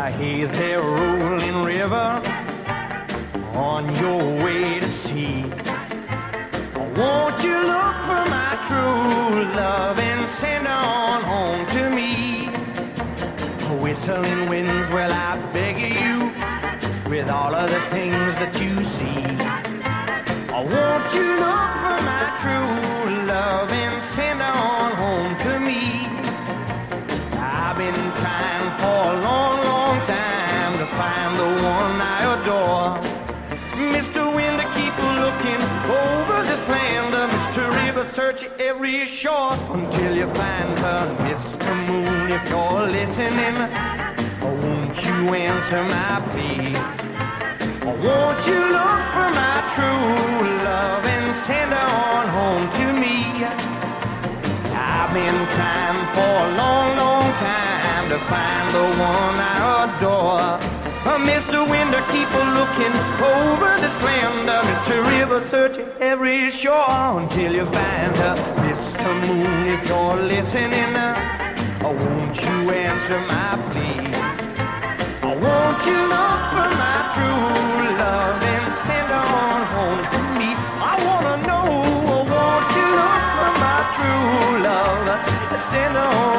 Hey there, rolling river, on your way to sea. Won't you look for my true love and send her on home to me? Whistling winds, well, I beg of you, with all of the things that you see. Won't you look for my true love and send her on home to me? I've been trying for a long, long time to find the one I adore. Mr. Wind, to keep looking over this land. Mr. River, search every shore until you find her. Mr. Moon, if you're listening, won't you answer my plea? Won't you look for my true love and send her on home to me? I've been trying for a long, long time to find the one I adore. Mr. Wind, keep looking over this land. Mr. River, search every shore until you find her. Mr. Moon, if you're listening, won't you answer my plea? Won't you look for my true love and send her on home to me? I wanna know, won't you look for my true love and send her on